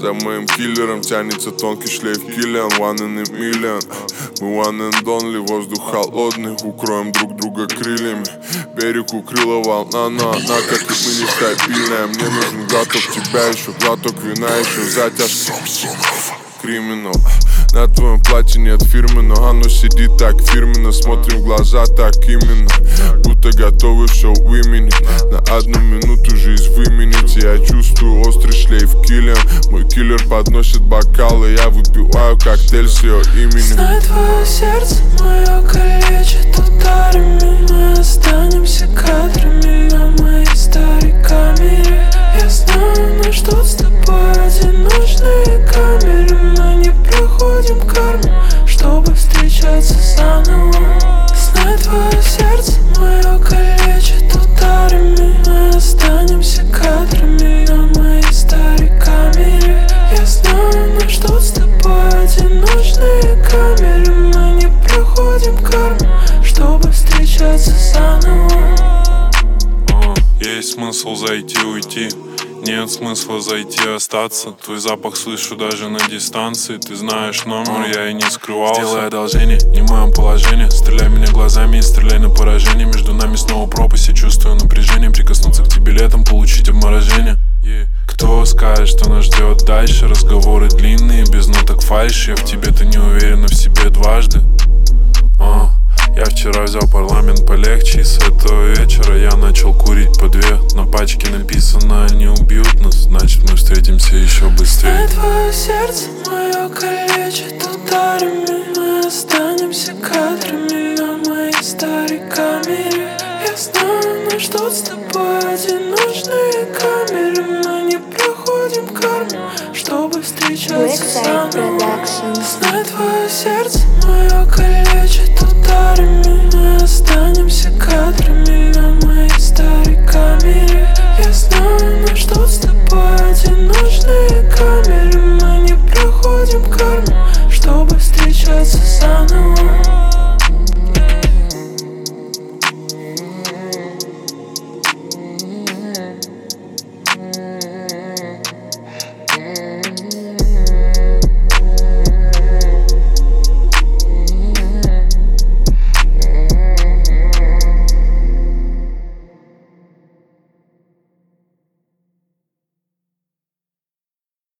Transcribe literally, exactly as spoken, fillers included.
За моим киллером тянется тонкий шлейф Киллиан. One in a million. Мы one and only, воздух холодный. Укроем друг друга крыльями. Берег укрыла волна, но она, как и мы, нестабильная. Мне нужен глоток тебя, еще глоток вина, еще затяжка. Криминал. На твоем платье нет фирмы, но оно сидит так фирменно. Смотрим в глаза так именно, будто готовы все выменить. На одну минуту жизнь выменить. Я чувствую острый шлейф Киллиан. Мой киллер подносит бокалы, я выпиваю коктейль с ее именем. Знай, твое сердце мое калечит ударами. Мы останемся кадрами на моей старой камере. Я знаю, нас ждут с тобой одиночные камеры. Мы не проходим карму, чтобы встречаться заново. Знай, твое сердце мое калечит ударами. Мы останемся кадрами на моей старой камере. Я знаю, нас ждут с тобой одиночные камеры. Мы не проходим карму, чтобы встречаться заново. Есть смысл зайти, уйти. Нет смысла зайти, остаться. Твой запах слышу даже на дистанции. Ты знаешь номер, я и не скрывался. Сделай одолжение, не в моем положении. Стреляй меня глазами и стреляй на поражение. Между нами снова пропасть, я чувствую напряжение. Прикоснуться к тебе летом, получить обморожение. Кто скажет, что нас ждет дальше? Разговоры длинные, без ноток фальши. Я в тебе-то не уверена в себе дважды. а. Я вчера взял парламент полегче, и с этого вечера я начал курить по две. На пачке написано: они убьют нас, значит мы встретимся еще быстрее. Знай, твое сердце мое калечит ударами. Мы останемся кадрами на моей старой камере. Я знаю, нас ждут с тобой одиночные камеры. Мы не проходим карму, чтобы встречаться заново. Знай, твое сердце мое калечит ударами. Мы останемся кадрами на моей старой камере.